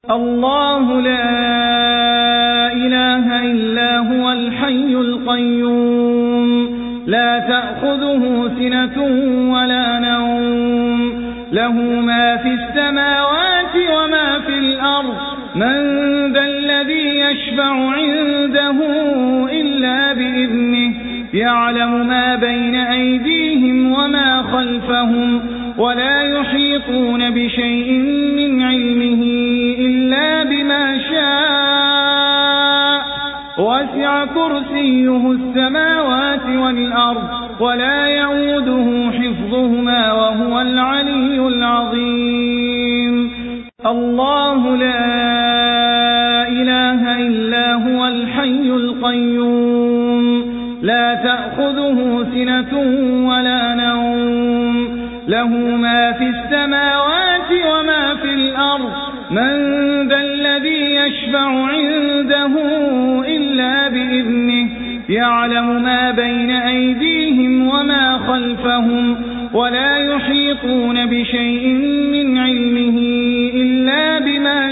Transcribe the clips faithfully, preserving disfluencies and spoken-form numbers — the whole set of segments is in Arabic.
الله لا إله إلا هو الحي القيوم لا تأخذه سنة ولا نوم له ما في السماوات وما في الأرض من ذا الذي يشفع عنده إلا بإذنه يعلم ما بين أيديهم وما خلفهم ولا يحيطون بشيء من علمه إلا بما شاء وسع كرسيه السماوات والأرض ولا يعوده حفظهما وهو العلي العظيم الله لا إله إلا هو الحي القيوم لا تأخذه سنة ولا نوم له ما في السماوات وما في الأرض من ذا الذي يشفع عنده إلا بإذنه يعلم ما بين أيديهم وما خلفهم ولا يحيطون بشيء من علمه إلا بما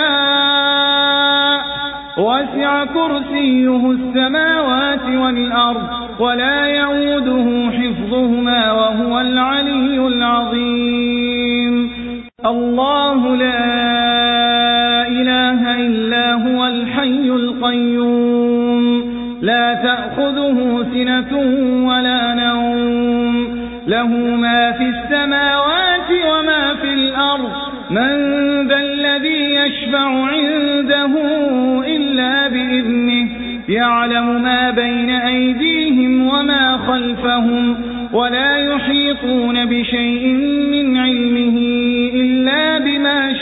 شاء وسع كرسيه السماوات والأرض ولا يعوده حفظهما وهو العلي العظيم الله لا إله إلا هو الحي القيوم لا تأخذه سنة ولا نوم له ما في السماوات وما في الأرض من ذا الذي يشفع عنده إلا بإذنه يعلم ما بين أيديهم وما خلفهم ولا يحيطون بشيء من علمه إلا بما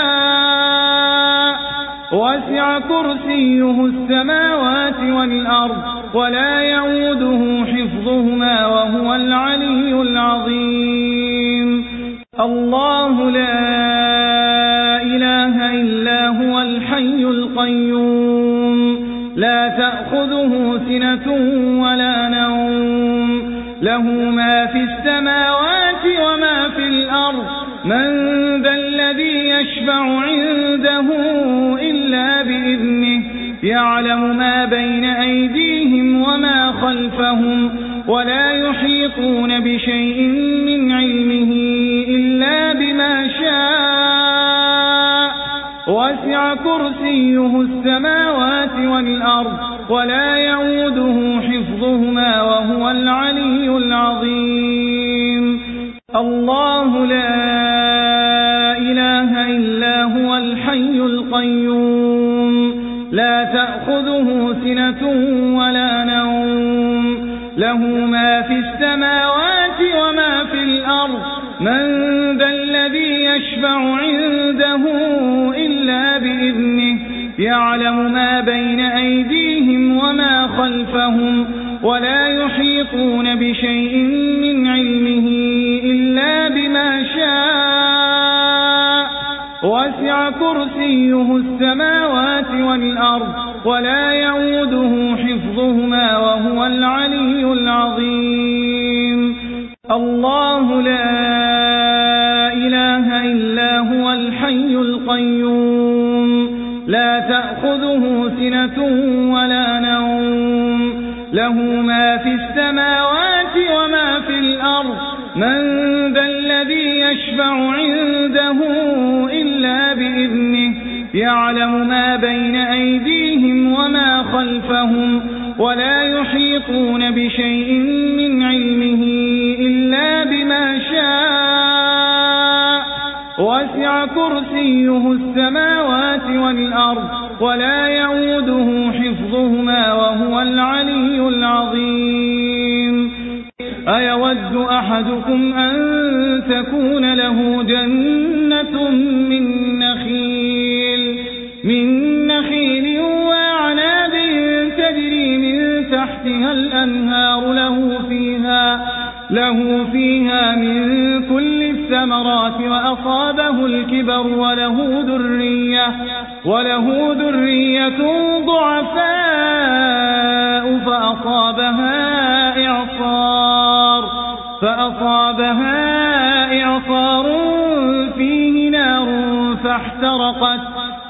شاء وسع كرسيه السماوات والأرض ولا يعوده حفظهما وهو العلي العظيم الله لا إله إلا هو الحي القيوم لا تأخذه سنة ولا نوم له ما في السماوات وما في الأرض من ذا الذي يشفع عنده إلا بإذنه يعلم ما بين أيديهم وما خلفهم ولا يحيطون بشيء من علمه إلا بما شاء وسع كرسيه السماوات والأرض ولا يعوده حفظهما وهو العلي العظيم الله لا إله إلا هو الحي القيوم لا تأخذه سنة ولا نوم له ما في السماوات وما في الأرض من ذا الذي يشفع عنده إلا بإذنه يعلم ما بين أيديهم وما خلفهم ولا يحيطون بشيء من علمه إلا بما شاء وسع كرسيه السماوات والأرض ولا يعوده حفظهما وهو العلي العظيم الله لا إله إلا هو الحي القيوم لا تأخذه سنة ولا نوم له ما في السماوات وما في الأرض من ذا الذي يشفع عنده إلا بإذنه يعلم ما بين أيديهم وما خلفهم ولا يحيطون بشيء من علمه إلا بما شاء وسع كرسيه السماوات والأرض ولا يعوده حفظهما وهو العلي العظيم أيود أحدكم أن تكون له جنة من نخيل من نخيل وأعناب تجري من تحتها الأنهار له فيها له فيها من كل الثمرات وأصابه الكبر وله ذرية وله ذرية ضعفاء فأصابها إعصار فأصابها إعصار فيه نار فاحترقت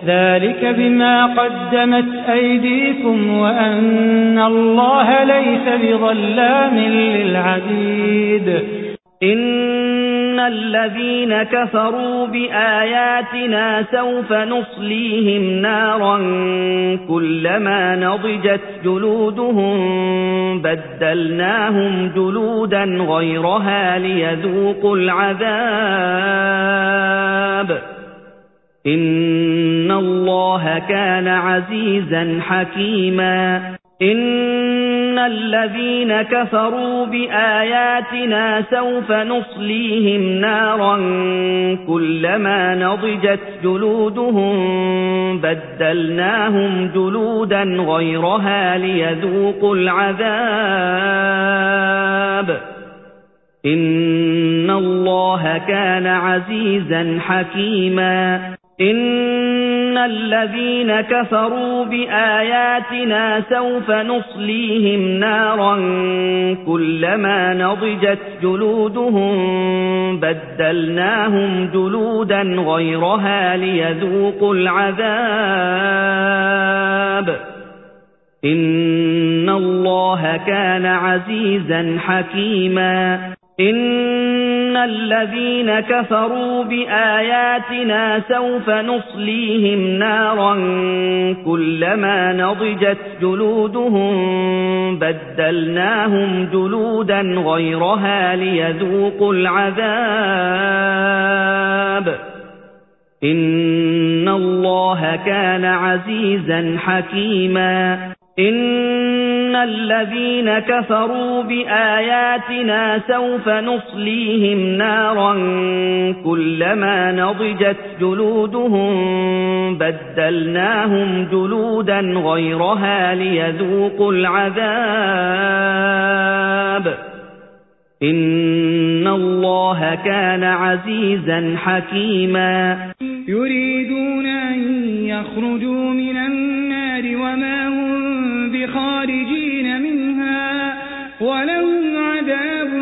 ذلك بما قدمت أيديكم وأن الله ليس بظلام للعبيد. إن الذين كفروا بآياتنا سوف نصليهم نارا كلما نضجت جلودهم بدلناهم جلودا غيرها ليذوقوا العذاب إن الله كان عزيزا حكيما. إن الذين كفروا بآياتنا سوف نصليهم نارا كلما نضجت جلودهم بدلناهم جلودا غيرها ليذوقوا العذاب إن الله كان عزيزا حكيما. إن الذين كفروا بآياتنا سوف نصليهم نارا كلما نضجت جلودهم بدلناهم جلودا غيرها ليذوقوا العذاب إن الله كان عزيزا حكيما. إن الذين كفروا بآياتنا سوف نصليهم نارا كلما نضجت جلودهم بدلناهم جلودا غيرها ليذوقوا العذاب إن الله كان عزيزا حكيما. إن الذين كفروا بآياتنا سوف نصليهم نارا كلما نضجت جلودهم بدلناهم جلودا غيرها ليذوقوا العذاب إن الله كان عزيزا حكيما. يريدون أن يخرجوا من النار وما هم بخارجين منها ولهم عذاب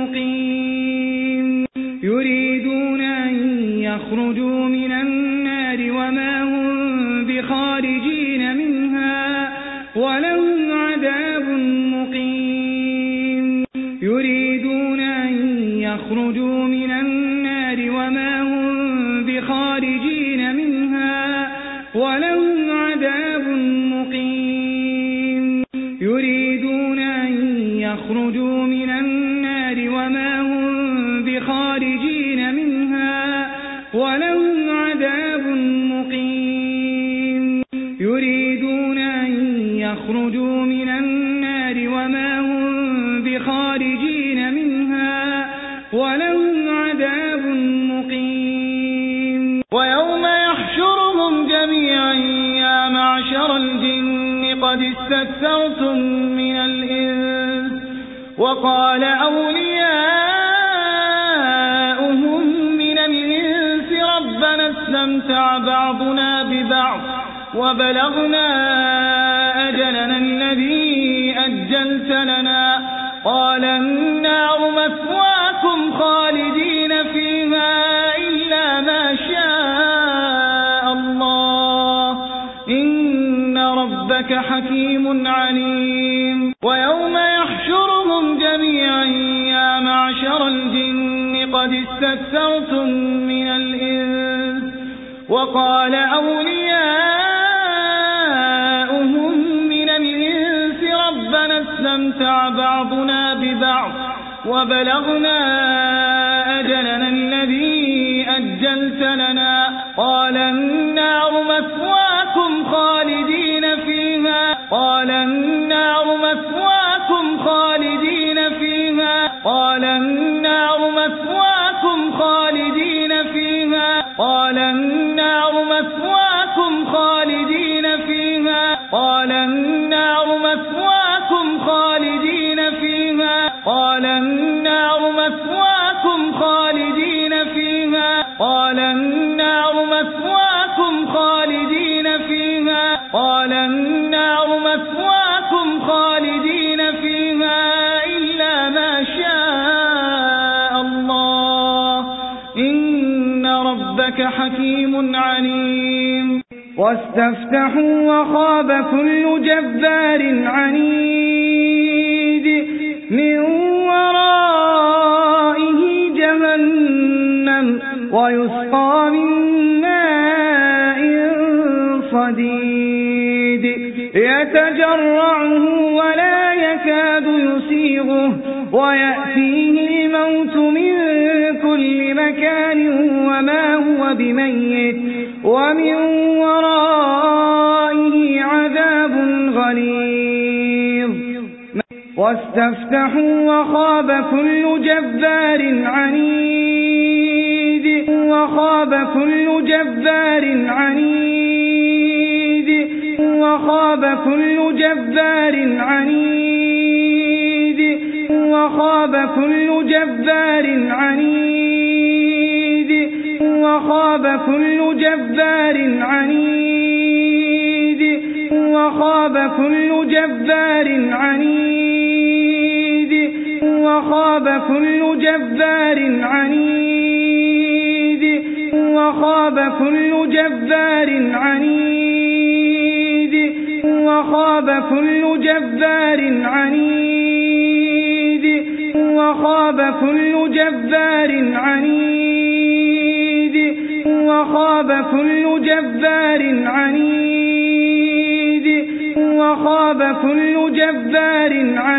مقيم. يريدون أن يخرجوا من النار وما هم بخارجين منها ولهم عذاب مقيم. يريدون أن يخرجوا من النار وما هم بخارجين منها ولهم عذاب مقيم. يريدون أن يخرجوا من النار وما هم بخارجين منها ولهم عذاب مقيم. يريدون أن يخرجوا من النار وما هم بخارجين منها ولهم عذاب مقيم. ويوم يحشرهم جميعا يا معشر الجن قد استكثرتم من الإنس وقال أولياؤهم من الإنس ربنا استمتع بعضنا ببعض وبلغنا أجلنا الذي أجلت لنا قال النار مثواكم خالدين فيها إلا ما شاء الله إن ربك حكيم عليم. ويوم يحشرهم جميعا يا معشر الجن قد استكثرتم من الإنس وقال أولياؤهم من الإنس ربنا استمتع بعضنا ببعض وبلغنا أجلنا الذي أجلت لنا قال النار مثواكم خالدين فيها قال النار مثواكم خالدين فيها قال النار مثواكم خالدين فيها قال النار مثواكم خالدين فيها قال النار مثواكم خالدين فيها قال النار مثواكم خالدين فيها قال النار مثواكم خالدين فيها قال النار مثواكم خالدين فيها إلا ما شاء الله إن ربك حكيم عليم. واستفتحوا وخاب كل جبار عنيد من ورائه جهنم ويسقى من ماء صديد يتجرعه ولا يكاد يسيغه ويأتيه الموت من كل مكان وما هو بميت ومن ورائه عذاب غليظ واستفتحوا وخاب كل جبار عنيد وخاب كل جبار عنيد وخاب كل جبار عنيد وخاب كل جبار عنيد وخاب كل جبار عنيد وخاب كل جبار عنيد وخاب كل جبار عنيد وخاب كل جبار عنيد وخاب كل جبار عنيد وخاب كل جبار عنيد وخاب كل جبار عنيد وخاب كل جبار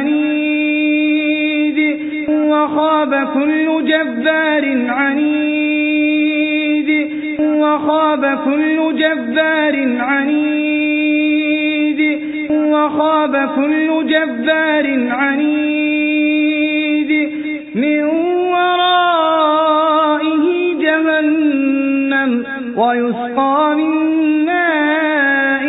عنيد وخاب كل جبار عنيد وخاب كل جبار عنيد وخاب كل جبار عنيد من ورائه جهنم ويسقى من ماء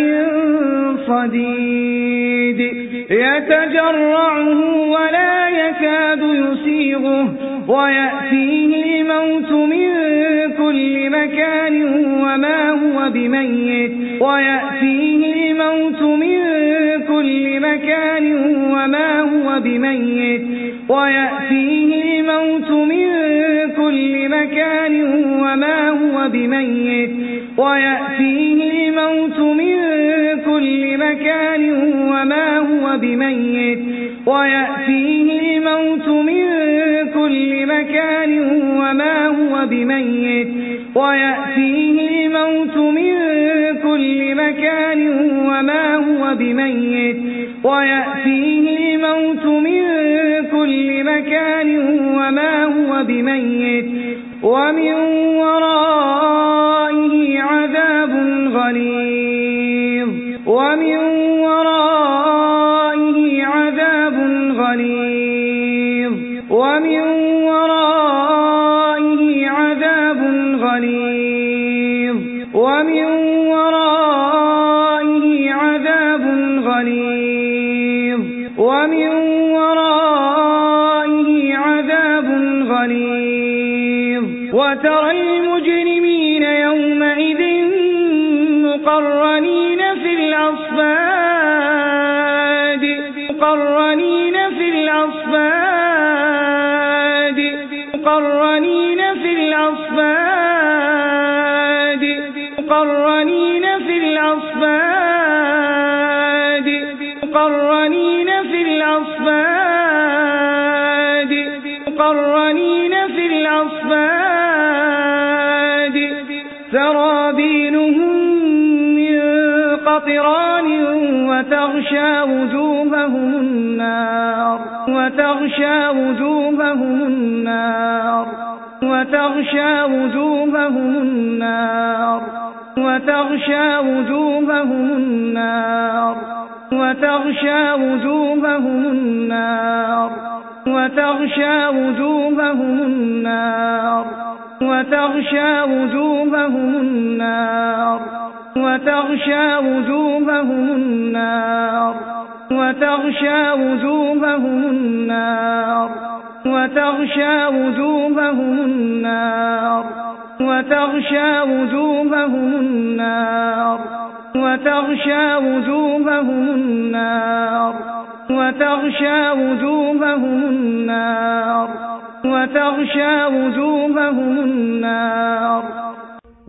صديد يتجرعه ولا يكاد يسيغه ويأتيه الموت من كل مكان وما هو بميت ويأتيه الموت من كل مكان وما هو بميت ويأتيه الموت من كل مكان وما هو بميت ويأتيه الموت من كل مكان وما هو بميت ويأتيه الموت من كل مكان وما هو بميت ويأتيه الموت من كل مكان وما هو بميت ويأتيه الموت من كل مكان وما هو بميت ومن ورائه عذاب غليظ ومن ورائه عذاب غليظ ومن ورائه عذاب غليظ ومن ورائه عذاب غليظ ومن ورائه عذاب غليظ وترى المجرمين يومئذ مقرنين في الأصفاد مقرنين في الأصفاد مقرنين في الأصفاد مقرنين في الأصفاد مقرنين في الأصفاد مقرنين في الأصفاد سرابيلهم من قطران وتغشى وجوههم النار وتغشى وجوههم النار وتغشى وجوههم النار وتغشى وجوههم النار وتغشى وجوههم النار وتغشى وجوههم النار وتغشى وجوههم النار وتغشى وجوههم النار وتغشى وجوههم النار وتغشى وجوههم النار وتغشى وجوههم النار وتغشى وجوههم النار وتغشى وجوههم النار وتغشى وجوههم النار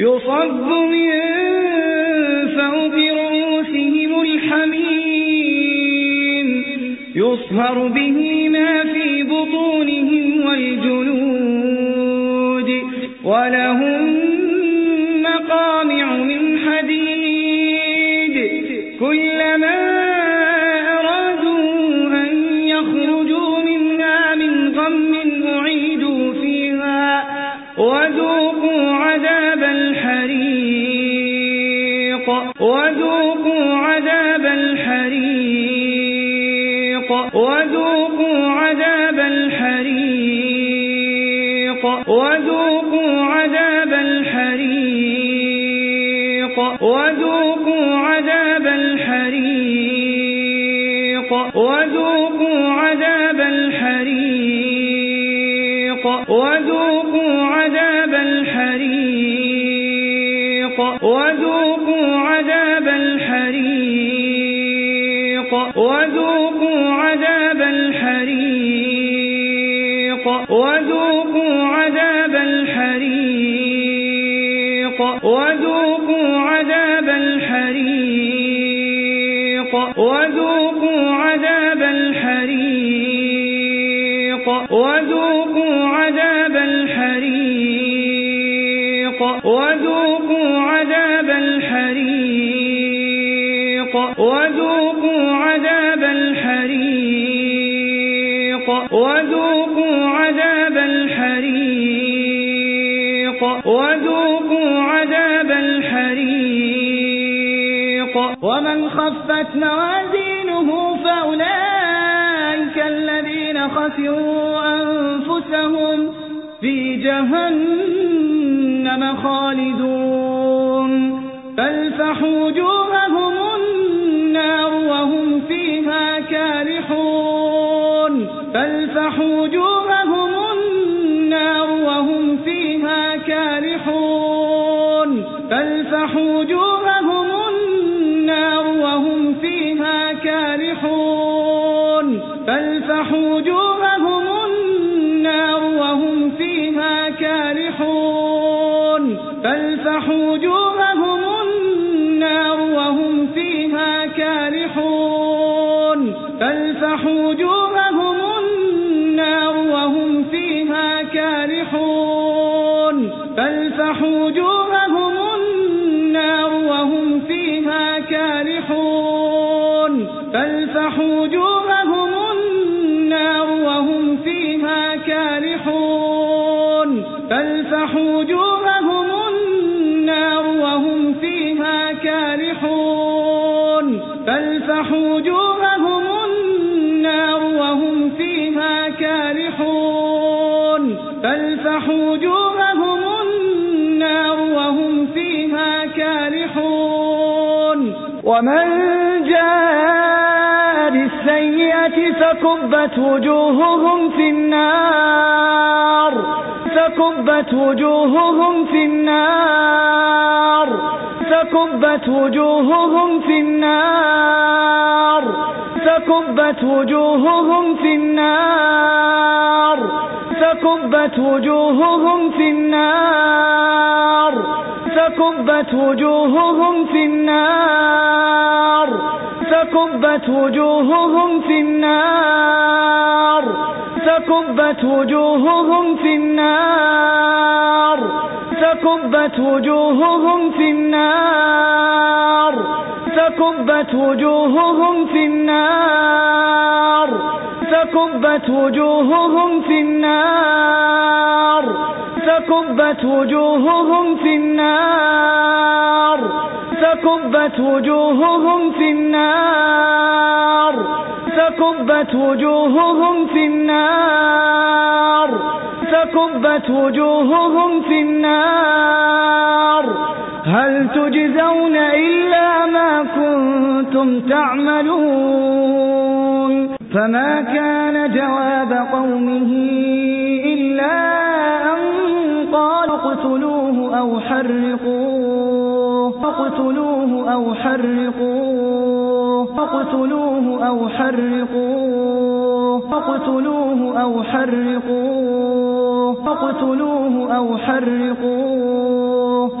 يصب من فوق رؤوسهم الحميم يصهر به ما في بطونهم والجلود ولهم مقامع من حديد كلما أرادوا أن يخرجوا منها من غم أعيدوا فيها وذوقوا عذاب الحريق وذوقوا عذاب الحريق وذوقوا عذاب الحريق وذوقوا عذاب الحريق وذوقوا عذاب الحريق وذوقوا عذاب الحريق وذوقوا عذاب الحريق وذوقوا عذاب الحريق وذوقوا عذاب الحريق وذوقوا عذاب الحريق وذوقوا عذاب الحريق وذوقوا عذاب الحريق وذوقوا عذاب الحريق وذوقوا عذاب الحريق وذوقوا عذاب الحريق وذوقوا عذاب الحريق وذوقوا عذاب الحريق ومن خفت موازينه فأولئك الذين خسروا أنفسهم في جهنم خالدون تلفح وجوههم النار وهم فيها كالحون تلفح وجوههم النار وهم فيها كالحون تلفح وجوههم النار وهم فيها كالحون تلفح وجوههم النار وهم فيها كالحون تلفح وجوههم النار وهم فيها كالحون تلفح وجوههم النار وهم فيها كالحون تلفح وجوههم النار وهم فيها كالحون تلفح وجوههم النار وهم فيها كالحون تلفح وجوههم النار وهم فيها كالحون تلفح وجوههم النار وهم فيها كالحون تلفح وجوههم النار وهم فيها كالحون ومن جاء بالسيئة فكبت وجوههم في النار فكبت وجوههم في النار فكبت وجوههم في النار فكبت وجوههم في النار فكبت وجوههم في النار فكبت وجوههم في النار فكبت وجوههم في النار فكبت وجوههم في النار فكبت وجوههم في النار فكبت وجوههم في النار فكبت وجوههم في النار فكبت وجوههم في النار فكبت وجوههم في النار فكبت وجوههم في النار فكبت وجوههم في النار هل تجزون إلا ما كنتم تعملون فما كان جواب قومه إلا أن قالوا اقتلوه أو حرقوه اقتلوه أو حرقوه اقتلوه أو حرقوه اقتلوه أو حرقوه اقتلوه أو حرقوه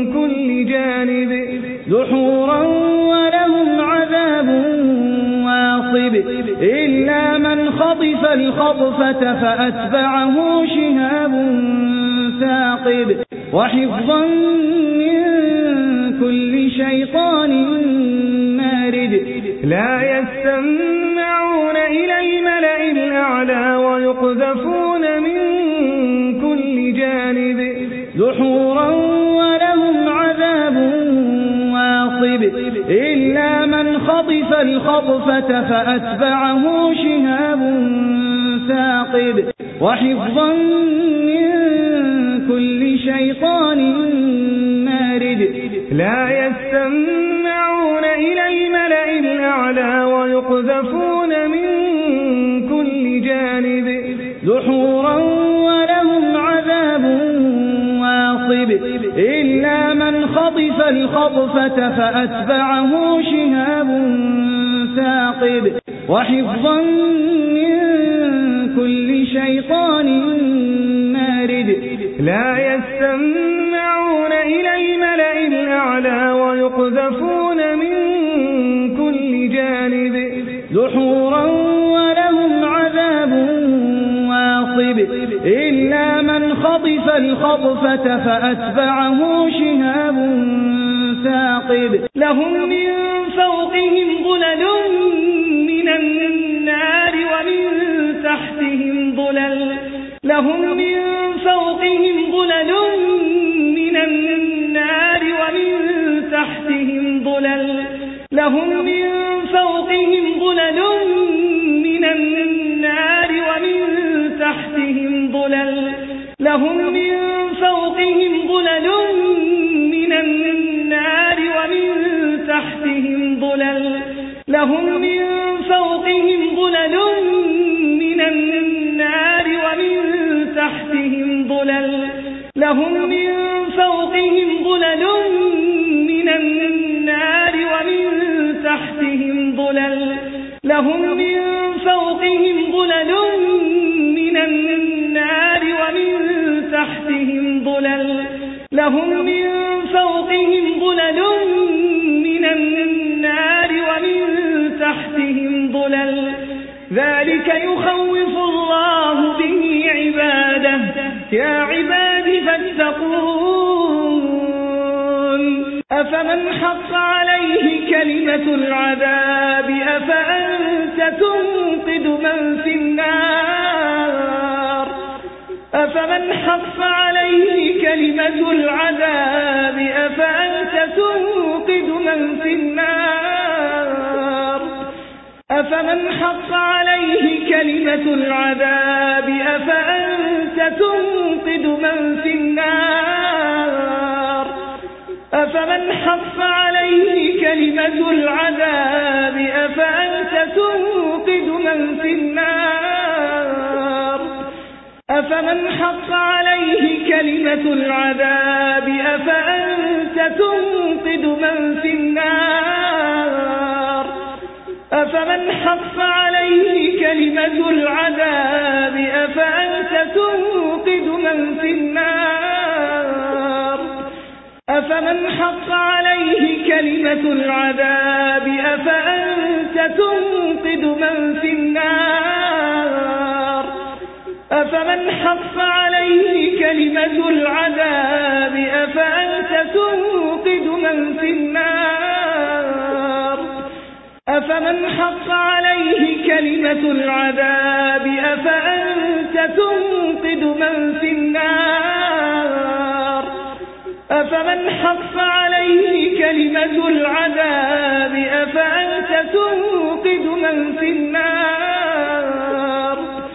دحورا ولهم عذاب واصب إلا من خطف الخطفة فأتبعه شهاب ثاقب وحفظا من كل شيطان مارد لا يستمعون إلى الملأ الأعلى ويقذفون من كل جانب دحورا ولهم عذاب واصب إلا من خطف الخطفة فأتبعه شهاب ثاقب وحفظا من كل شيطان مارد لا يستمعون إلى الملأ الأعلى ويقذفون من كل جانب دحورا ولهم عذاب واصب إلا من خطف الخطفة فأتبعه شهاب ثاقب وحفظا من كل شيطان مارد لا يستمعون إلى الملأ الأعلى ويقذفون من كل جانب دحورا ولهم عذاب واصب إلا من خطف الخطفة فأتبعه شهاب ثاقب لهم من فوقهم ظلل من النار ومن تحتهم ظلل لهم من فوقهم ظلل من النار ومن تحتهم ظلل لهم من فوقهم ظلل من النار ومن تحتهم ظلل لهم من فوقهم ظلل من النار ومن تحتهم ظلل لهم من فوقهم ظلل من النار ومن تحتهم ظلل لهم من فوقهم ظلل من النار ومن تحتهم ظلل لهم من فوقهم ظلل من النار ومن تحتهم ظلل لهم من فوقهم ظلل من النار ومن تحتهم ظلل ذلك يخوف الله به عباده يا عباد فاتقون أفمن حق عليه كلمة العذاب أفأنت تنقذ من في النار أفمن حق عليه كلمة العذاب أفأنت تنقذ من في النار أفمن حق عليه كلمة العذاب أفأنت تنقذ من في النار أفمن حق عليه كلمة العذاب أفأنت تنقذ من في النار أفمن حق عليه كلمة العذاب أفأنت تنقذ من في النار أفمن حق عليه كلمة العذاب أفأنت تنقذ من في النار أفمن حق عليه كلمة العذاب أفأنت تنقذ من في النار أفمن حق عليه كلمة العذاب أفأنت تنقذ من في النار أفمن حق عليه كلمة العذاب أفأنت تنقذ من في النار أفمن حق عليه كلمة العذاب أفأنت تنقذ من في النار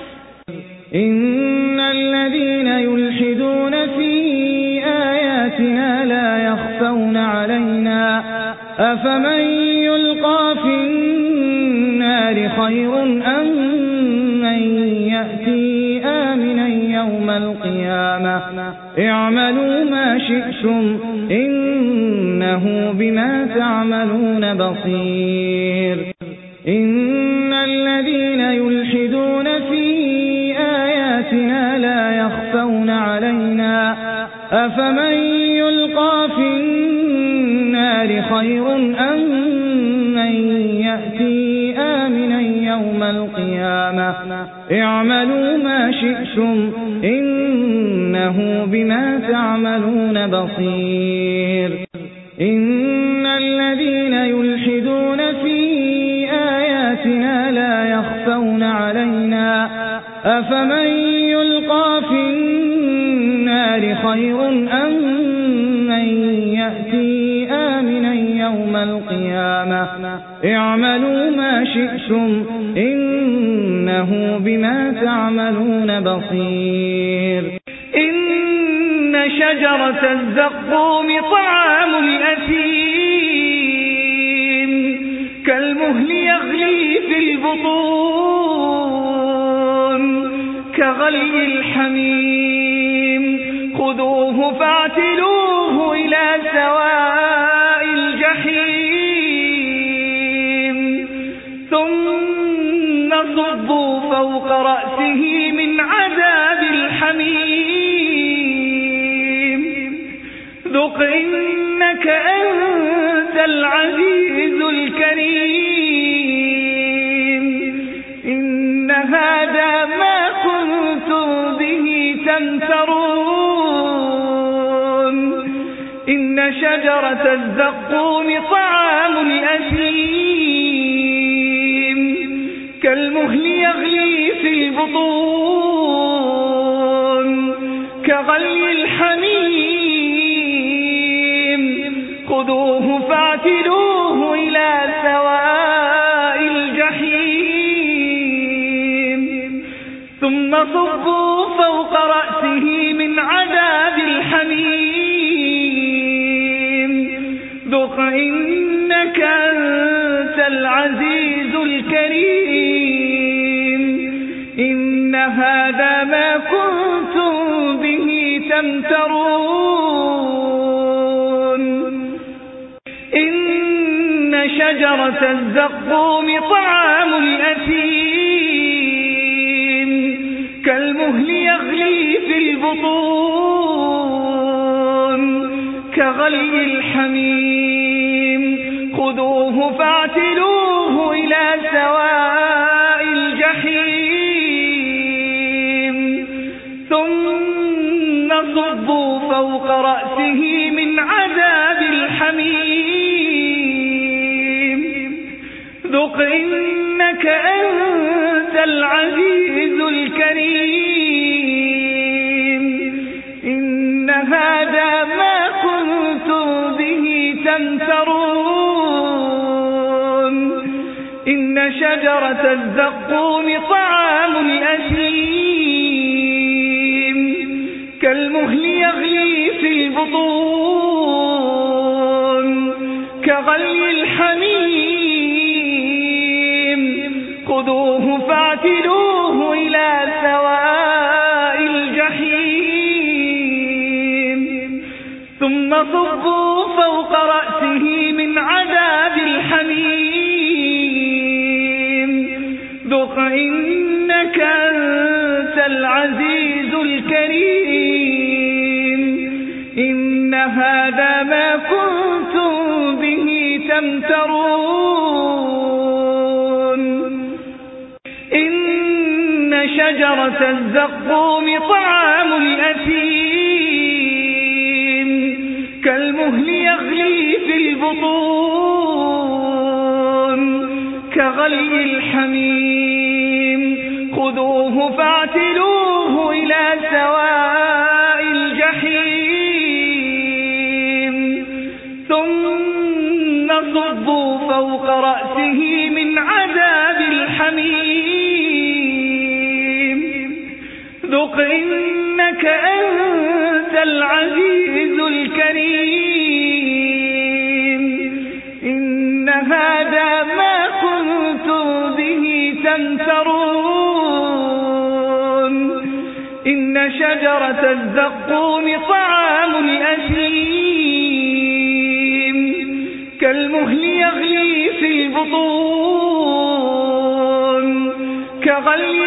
إن الذين يلحدون في آياتنا لا يخفون علينا أفمن يلقى في النار خير أم من يأتي آمنا يوم القيامة اعملوا ما شئتم إنه بما تعملون بصير إن الذين يلحدون في آياتنا لا يخفون علينا أفمن يلقى في النار النار خير أم من يأتي آمنا يوم القيامة اعملوا ما شئتم إنه بما تعملون بصير إن الذين يلحدون في آياتنا لا يخفون علينا أفمن يلقى في النار خير أم من يأتي آمنا يوم القيامة اعملوا ما شئتم إنه بما تعملون بصير إن شجرة الزقوم طعام الأثيم كالمهل يغلي في البطون كغلي الحميم خذوه فاعتلوه إلى سواء الجحيم ثم صبوا فوق رأسه من عذاب الحميم ذق إنك أنت العزيز الكريم إن هذا ما كنتم به تمترون إن شجرة الزقوم طعام الأثيم كالمهل يغلي في البطون كغلي الحميم خذوه فاعتلوه إلى سواء الجحيم ثم صبوا فوق رأسه من عذاب الحميم ذق إنك أنت العزيز الكريم إن هذا ما كنتم به تمترون إن شجرة الزقوم طعام الأثيم كالمهل يغلي في البطون كغلي الحميم خذوه فاعتلوه إلى سواء الجحيم ثم صبوا فوق رأسه من عذاب الحميم ذق إنك أنت العزيز الكريم إن هذا ما كنتم به تمترون إن شجرة الزقوم طعام الأثيم كالمهل يغلي في البطون كغلي الحميم خذوه فاعتلوه إلى سواء الجحيم ثم صبوا فوق رأسه من عذاب الحميم ذق إنك أنت العزيز الكريم إن هذا ما كنتم به تمترون إن شجرة الزقوم طعام الأثيم كالمهل يغلي في البطون كغلي الحميم خذوه فاعتلوه إلى سواء الجحيم ثم صبوا فوق رأسه من عذاب الحميم ذق إنك أنت العزيز الكريم إن هذا ما كنتم به تمترون إن شجرة الزقوم طعام الأثيم كالمهل يغلي في البطون كغلي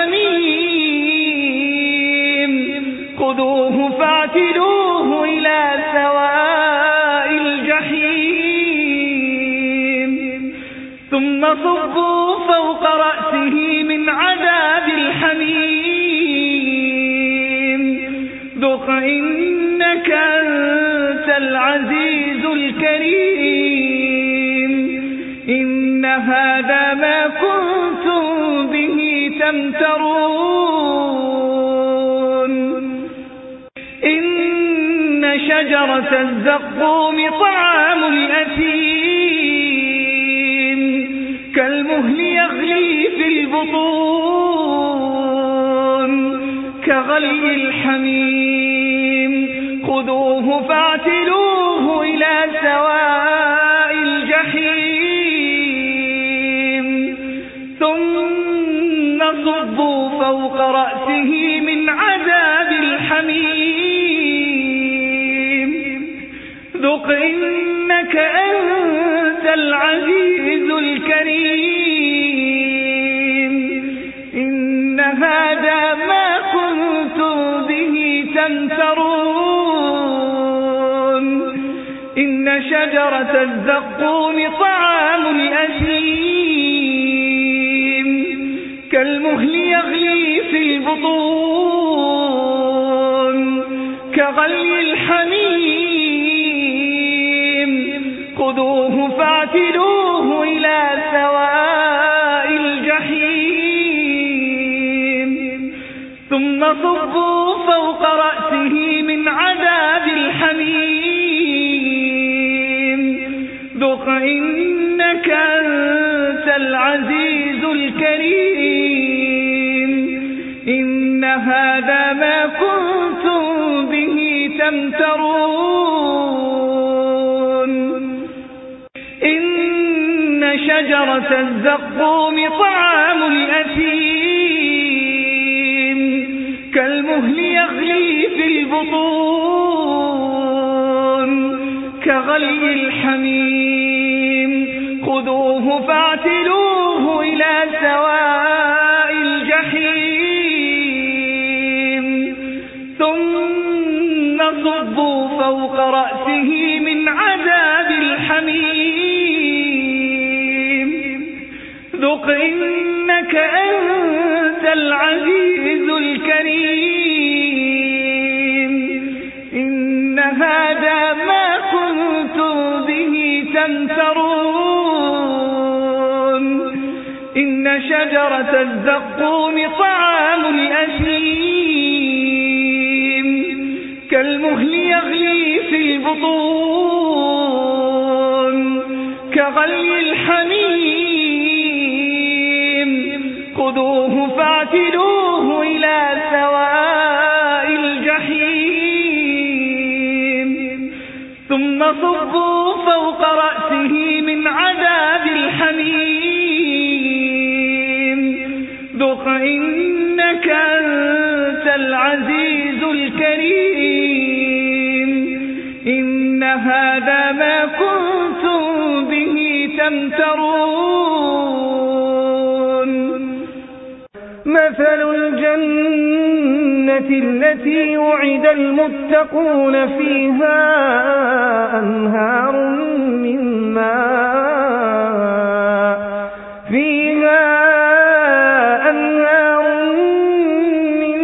الحميم خذوه فاعتلوه إلى سواء الجحيم صبوا فوق رأسه من عذاب الحميم ذق إنك أنت العزيز الكريم إن هذا ما كنتم به تمترون إن شجرة الزقوم طعام الأثيم كالمهل يغلي في البطون كغلي الحميم خذوه فاعتلوه إلى سواء الجحيم ثم صبوا فوق رأسه من عذاب الحميم ذق إنك أنت العزيز الكريم إن هذا ما كنتم به تمترون إن شجرة الزقوم طعام الأثيم كالمهل يغلي في البطون كغلي الحميم خذوه فاعتلوه إلى سواء الجحيم ثم صبوا فوق رأسه من عذاب الحميم ذق إنك أنت العزيز الكريم إن هذا ما كنتم به تمترون إن شجرة الزقوم طعام الأثيم كالمهل يغلي في البطون كغلي الحميم خذوه فاعتلوه إلى سواء الجحيم ثم صبوا فوق رأسه من عذاب الحميم ذق إنك أنت العزيز الكريم إن هذا ما كنتم به تمترون إن شجرة الزقوم طعام الأثيم كالمهل يغلي في البطون كغلي الحميم خذوه فاعتلوه إلى سواء الجحيم ثم صبوا فوق رأسه من عذاب الحميم ذق إنك أنت العزيز الكريم إن هذا ما كنتم به تمترون مثل الجنة التي وعد المتقون فيها أنهار من ماء فيها أنهار من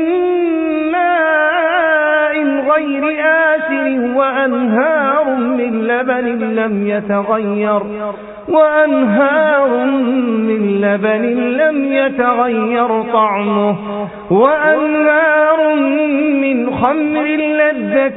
ماء غير آسن وأنهار من لبن لم يتغير وأنهار من لبن لم يتغير طعمه وأنهار من خمر لذة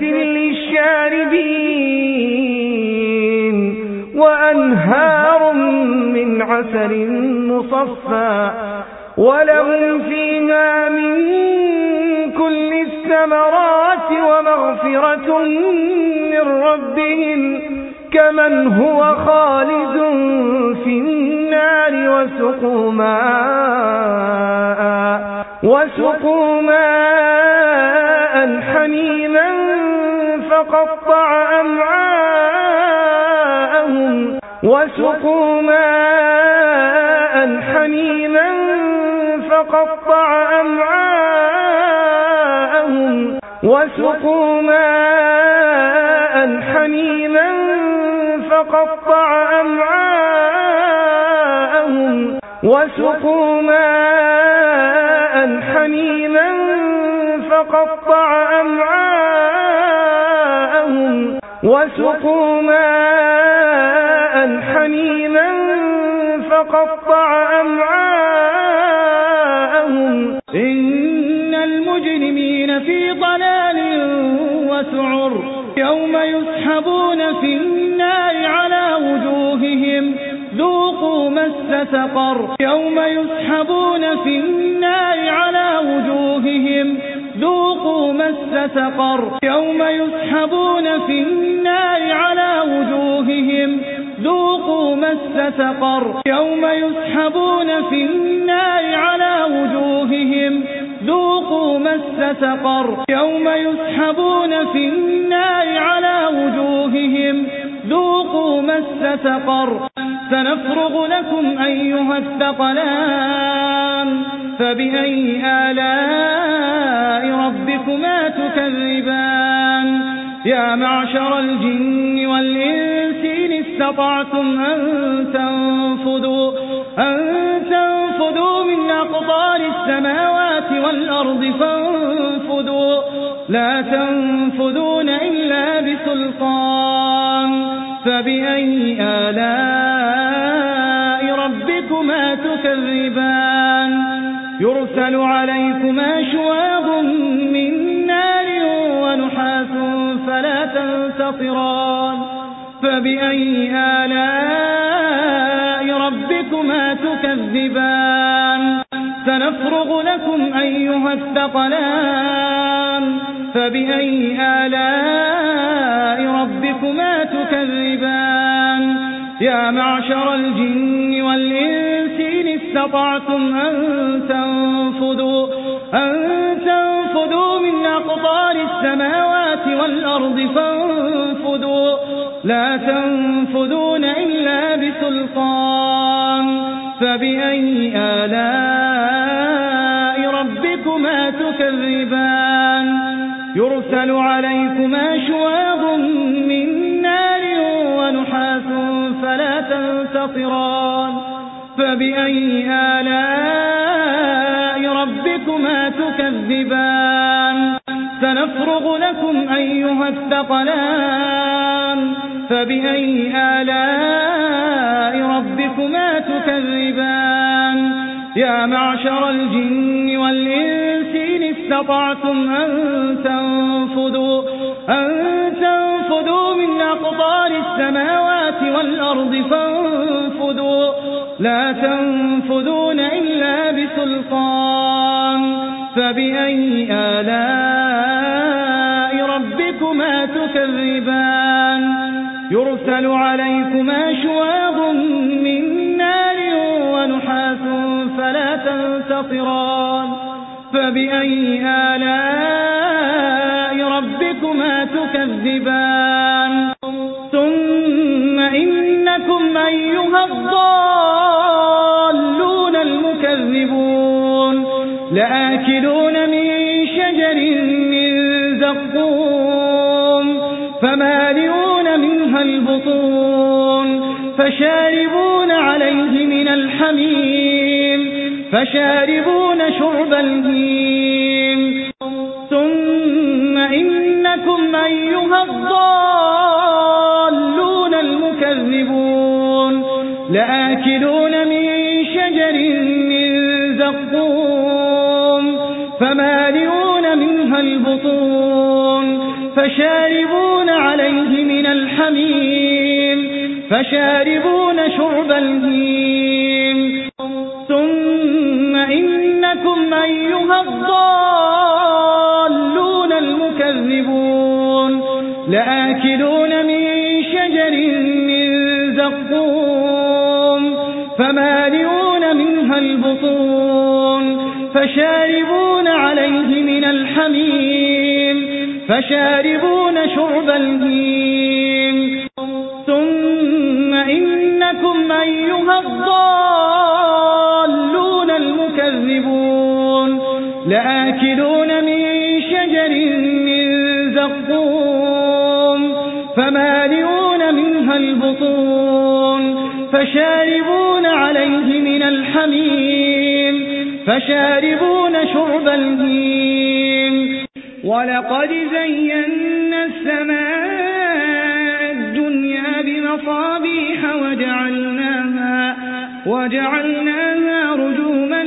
للشاربين وأنهار من عسل مصفى ولهم فيها من كل الثمرات ومغفرة من ربهم كمن هو خالد في النار وسقوا ماء وسقوا ماء حميما فقطع أمعاءهم وسقوا ماء حميما فقطع أمعاءهم وسقوا ماء حميما فقطع أمعاءهم وسقوا ماء حميما فقطع أمعاءهم وسقوا ماء حميما فقطع أمعاءهم إن المجرمين في ضلال وسعر يوم يسحبون في النار على وجوههم ذوقوا مس سقر يوم يسحبون في النار على وجوههم ذوقوا مس سقر يوم يسحبون في النار على وجوههم ذوقوا مس سقر يوم يسحبون في النار على وجوههم ذوقوا مس سقر يوم يسحبون في النار على وجوههم ذوقوا مس سقر سنفرغ لكم أيها الثقلان فبأي آلاء ربكما تكذبان يا معشر الجن والإنس إن استطعتم أن تنفذوا أن تنفذوا من أقطار السماوات والأرض فانفذوا لا تنفذون إلا بسلطان فبأي آلاء ربكما تكذبان يرسل عليكما شواظ من نار ونحاس فلا تنتصران فبأي آلاء ربكما تكذبان سنفرغ لكم أيها الثقلان فبأي آلاء ربكما تكذبان يا معشر الجن والإنس إن استطعتم أن تنفذوا أن تنفذوا من أقطار السماوات والأرض فانفذوا لا تنفذون إلا بسلطان فبأي آلاء ربكما تكذبان يرسل عليكما شواظ من نار ونحاس فلا تنتصران فبأي آلاء ربكما تكذبان سنفرغ لكم أيها الثقلان فبأي آلاء ربكما تكذبان يا معشر الجن والإنس إن استطعتم أن تنفذوا أن تنفذوا من أقطار السماوات والأرض فانفذوا لا تنفذون إلا بسلطان فبأي آلاء ربكما تكذبان يرسل عليكما شواظ من نار ونحاس فلا تنتصران فبأي آلاء ربكما تكذبان ثم إنكم أيها الضالون المكذبون لآكلون من شجر من زقوم فمالئون منها البطون فشاربون عليه من الحميم فشاربون شرب الهيم ثم إنكم أيها الضالون المكذبون لآكلون من شجر من زقوم فمالئون منها البطون فشاربون عليه من الحميم فشاربون شرب الهيم ثم إنكم أيها الضالون المكذبون لآكلون من شجر من زقوم فمالئون منها البطون فشاربون عليه من الحميم فشاربون شرب الهيم ثم إنكم أيها الضالون المكذبون لآكلون من شجر من زقوم فمالئون منها البطون فشاربون عليه من الحميم فشاربون شرب الهيم ولقد زينا السماء الدنيا بمصابيح وجعلناها, وجعلناها رجوما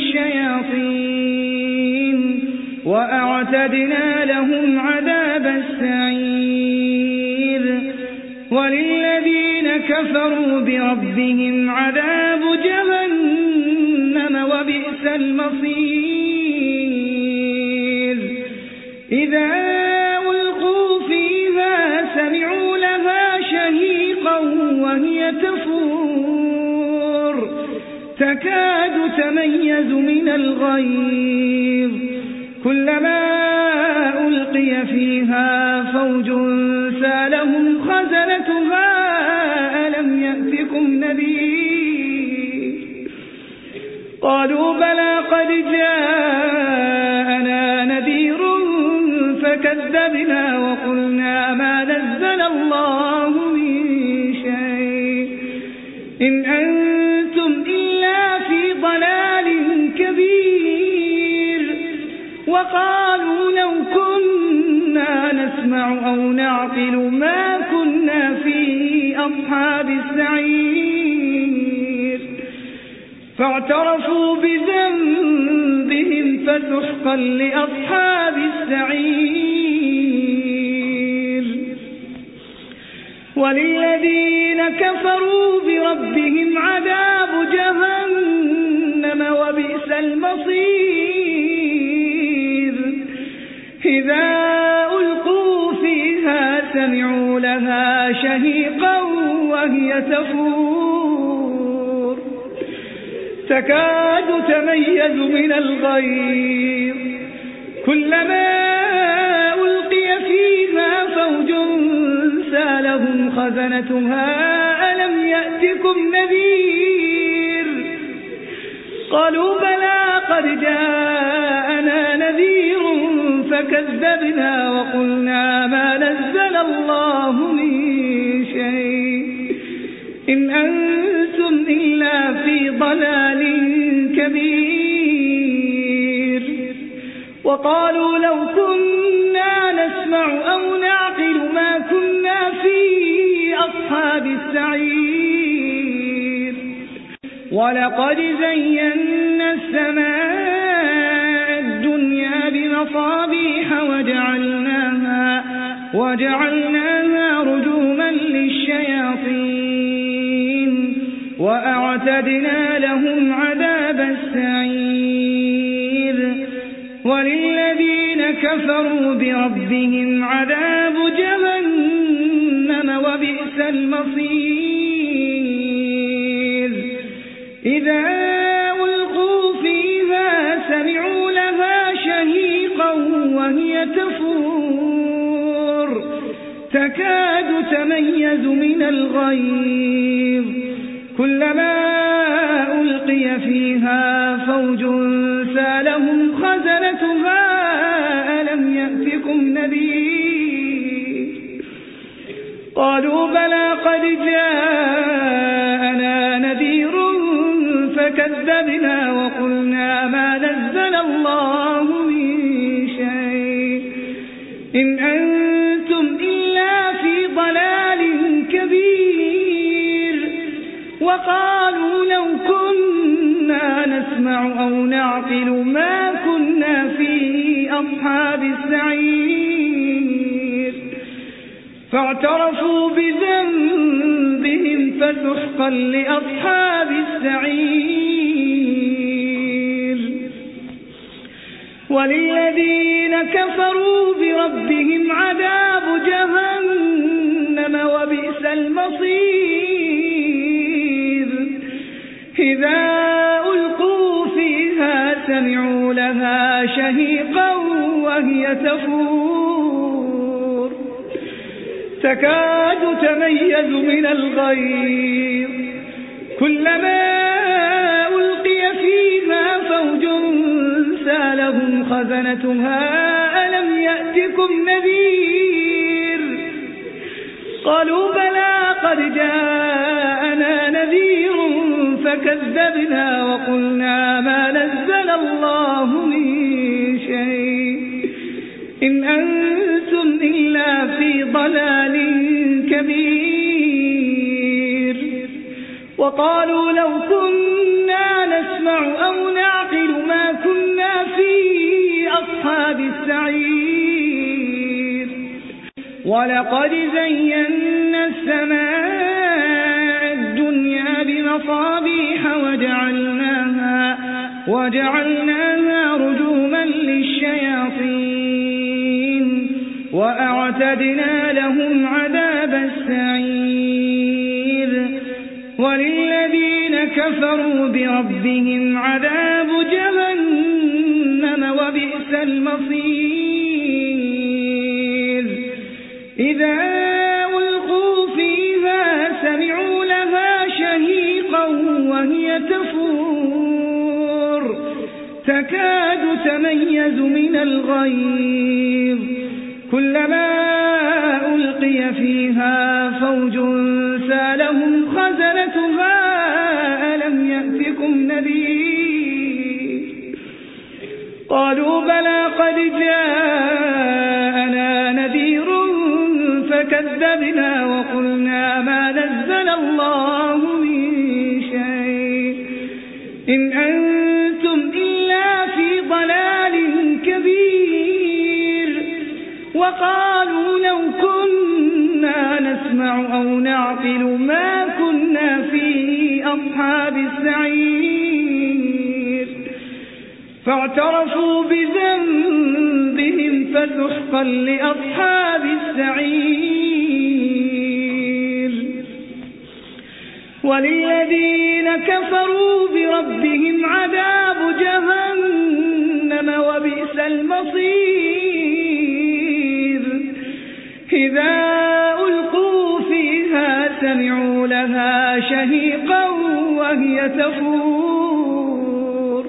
للشياطين وأعتدنا لهم عذاب السعير وللذين كفروا بربهم عذاب جهنم وبئس المصير إذا ألقوا فيها سمعوا لها شهيقا وهي تفور تكاد تميز من الغيظ كلما ألقي فيها فوج سالهم خزنتها ألم يأتكم نذير قالوا بلى قد جاءنا نذير فكذبنا وقلنا ما نزل الله من شيء إن أنتم إلا في ضلال كبير وقالوا لو كنا نسمع أو نعقل ما كنا في أصحاب السعير فاعترفوا بذنبهم فسحقا لأصحاب السعير وللذين كفروا بربهم عذاب جهنم وبئس المصير إذا ألقوا فيها سمعوا لها شهيقا وهي تفور تكاد تميز من الغيظ كلما ألقي فيها فوج سالهم خزنتها ألم يأتكم نذير قالوا بلى قد جاءنا نذير فكذبنا وقلنا ما نزل الله من شيء إن أنتم إلا في ضلال كبير وقالوا لو كنا نسمع أو نعقل ما كنا في أصحاب السعير ولقد زينا السماء الدنيا بمصابيح وجعلناها, وجعلناها رجوما للشياطين وأعتدنا لهم عذاب السعير وللذين كفروا بربهم عذاب جهنم وبئس المصير إذا ألقوا فيها سمعوا لها شهيقا وهي تفور تكاد تميز من الغيظ كلما ألقي فيها فوج سالهم خزنتها ألم يأتكم نذير قالوا بلى قد جاءنا نذير فكذبنا وقلنا ما نزل الله من شيء إن أنتم إلا في ضلال كبير وقالوا لو كنا نسمع أو نعقل ما كنا في أصحاب السعير فاعترفوا بذنبهم فسحقا لأصحاب السعير وللذين كفروا بربهم عذاب جهنم وبئس المصير إذا ألقوا فيها سمعوا لها شهيقا وهي تفور تكاد تميز من الغيظ كلما ألقي فيها فوج سالهم خزنتها ألم يأتكم نذير قالوا بلى قد جاءنا نذير نذير فكذبنا وقلنا ما نزل الله من شيء إن أنتم إلا في ضلال كبير وقالوا لو كنا نسمع أو نعقل ما كنا في أصحاب السعير ولقد زينا السماء الدنيا بمصابيح وجعلناها, وجعلناها رجوما للشياطين وأعتدنا لهم عذاب السعير وللذين كفروا بربهم عذاب جهنم وبئس المصير إذا ألقوا فيها سمعوا لها شهيقا وهي تفور تكاد تميز من الغيظ كلما ألقي فيها فوج سالهم خزنتها ألم يأتكم نذير قالوا بلى قد جاءنا نذير فكذبنا وقلنا ما نزل الله من شيء إن أنتم إلا في ضلال كبير وقالوا لو كنا نسمع أو نعقل ما كنا في أصحاب السعير فاعترفوا بذنبهم فسحقا لأصحاب السعير وللذين كفروا بربهم عذاب جهنم وبئس المصير إذا ألقوا فيها سمعوا لها شهيقا وهي تفور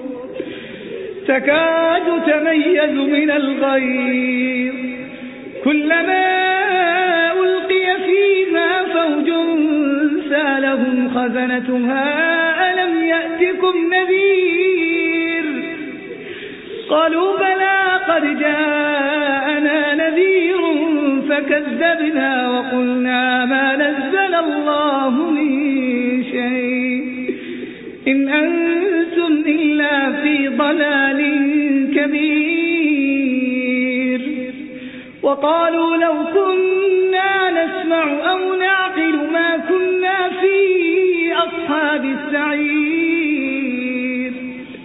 تكاد تميز من الغيظ كلما ألقي فيها فوج سالهم خزنتها ألم يأتكم نذير قالوا بلى قد جاءنا نذير فكذبنا وقلنا ما نزل الله من شيء إن أنتم إلا في ضلال كبير وقالوا لو كنا نسمع أو نعقل ما كنا في أصحاب السعير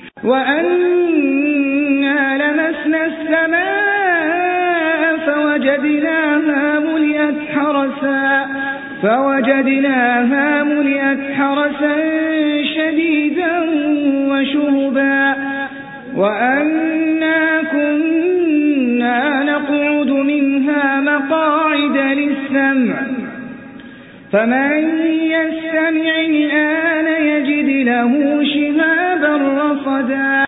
وأنا لمسنا السماء فوجدناها ملئت حرسا فوجدناها ملئت حرسا شديدا وشهبا وأنا كنا نقعد منها مقاعد للسمع فمن يستمع الآن يجد له شهابا رصدا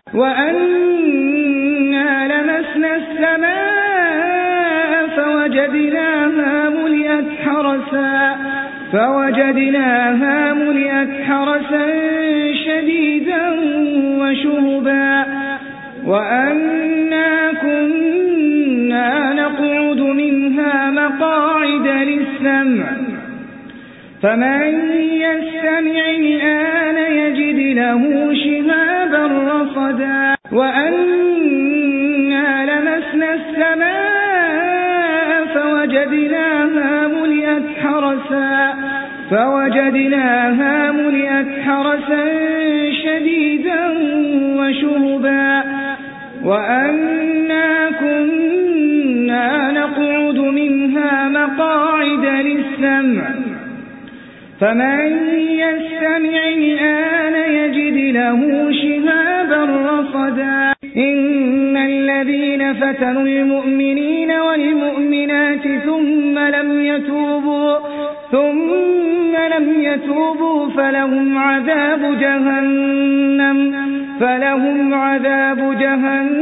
وأنا لمسنا السماء فوجدناها ملئت حرسا فوجدناها ملئت حرسا شديدا وشهبا وأنا كنا نقعد منها مقاعد للسمع فمن يستمع الآن يجد له شهابا رصدا وأنا لمسنا السماء فوجدناها ملئت حرسا فوجدناها ملئت حرسا شديدا وشهبا وأنا كنا نقعد منها مقاعد للسمع فمن يستمع الآن يجد له شهابا رصدا إن الذين فتنوا المؤمنين والمؤمنات ثم لم يتوبوا ثم لم يتوبوا فلهم عذاب جهنم فلهم عذاب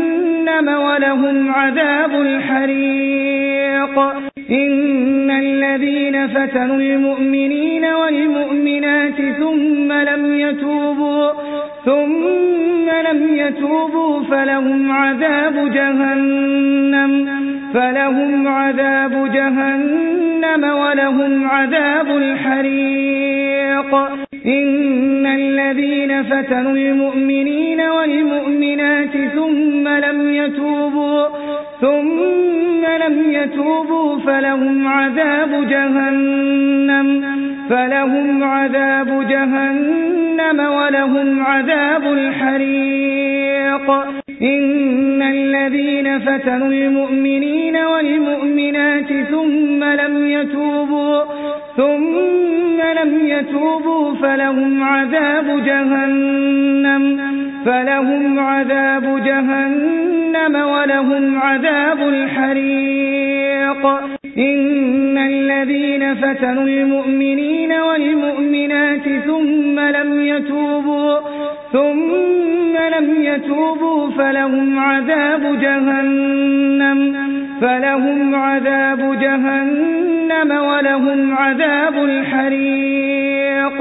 جهنم ولهم عذاب الحريق إن الذين الذين فتنوا المؤمنين والمؤمنات ثم لم يتوبوا ثم لم يتوبوا فلهم عذاب جهنم فلهم عذاب جهنم ولهم عذاب الحريق إن الذين فتنوا المؤمنين والمؤمنات ثم لم يتوبوا ثم لم يتوبوا فلهم عذاب جهنم فلهم عذاب جهنم ولهم عذاب الحريق إن الذين فتنوا المؤمنين والمؤمنات ثم لم يتوبوا ثم لم يتوبوا فلهم عذاب جهنم فلهم عذاب جهنم ولهم عذاب الحريق إن الذين فتنوا المؤمنين والمؤمنات ثم لم يتوبوا ثم لم يتوبوا فلهم عذاب جهنم فلهم عذاب جهنم ولهم عذاب الحريق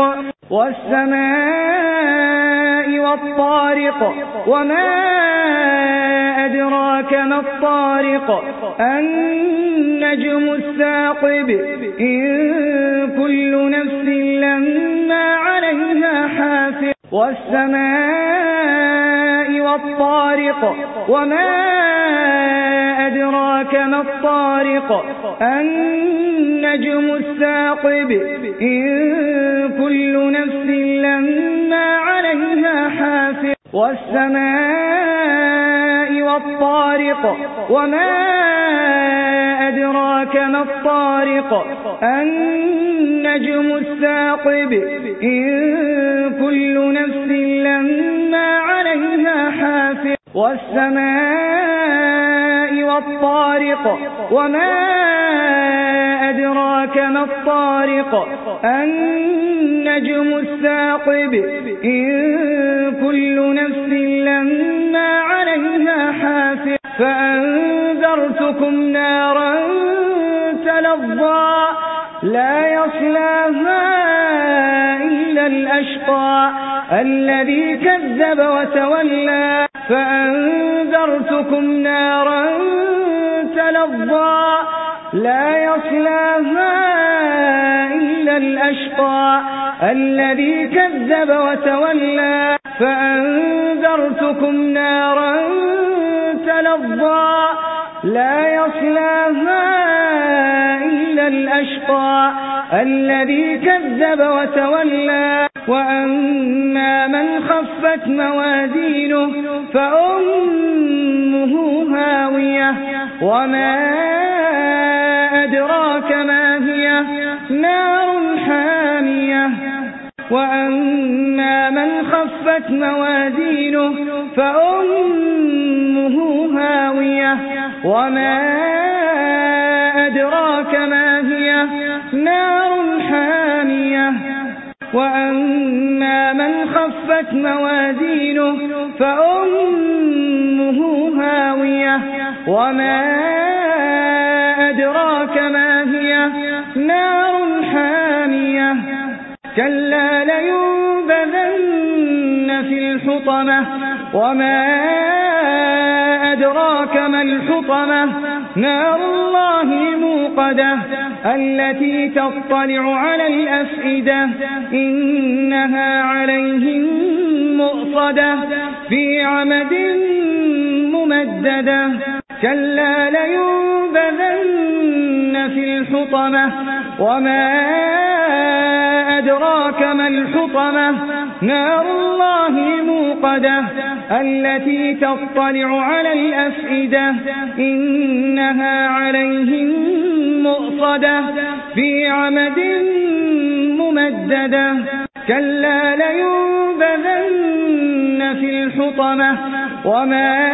والسماء والطارق وما أدراك ما الطارق النجم الثاقب إن كل نفس لما عليها حافظ والسماء والطارق وما أدراك ما الطارق النجم الثاقب إن كل نفس لما عليها حافظ والسماء والطارق وما أدراك ما الطارق النجم الثاقب إن كل نفس لما عليها حافظ والسماء والطارق وما أدراك ما الطارق النجم الثاقب إن كل نفس لما عليها حافظ فأنذرتكم نارا تلظى لا يصلاها إلا الأشقى الذي كذب وتولى فأنذرتكم نارا تلظى لا يصلاها إلا الأشقى الذي كذب وتولى فأنذرتكم نارا تلظى لا يصلاها إلا الأشقى الذي كذب وتولى وأما من خفت موازينه فأمه هاوية وما أدراك ما هي نار حامية وأما من خفت موازينه فأمه هاوية وما أدراك ما هي نار حامية وأما من خفت موازينه فأمه هاوية وما أدراك ما هي نار حامية كلا لينبذن في الحطمة وما أدراك ما الحطمة نار الله الموقدة التي تطلع على الأفئدة إنها عليهم مؤصدة في عمد ممددة كلا لينبذن في الحطمة وما أدراك ما الحطمة نار الله الموقدة التي تطلع على الأفئدة إنها عليهم مؤصدة في عمد ممددة كلا لينبذن في الحطمة وما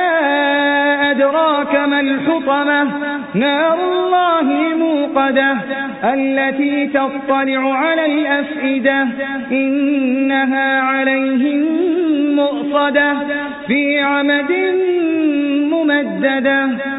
أدراك ما الحطمة نار الله الموقدة التي تطلع على الأفئدة إنها عليهم مؤصدة في عمد ممددة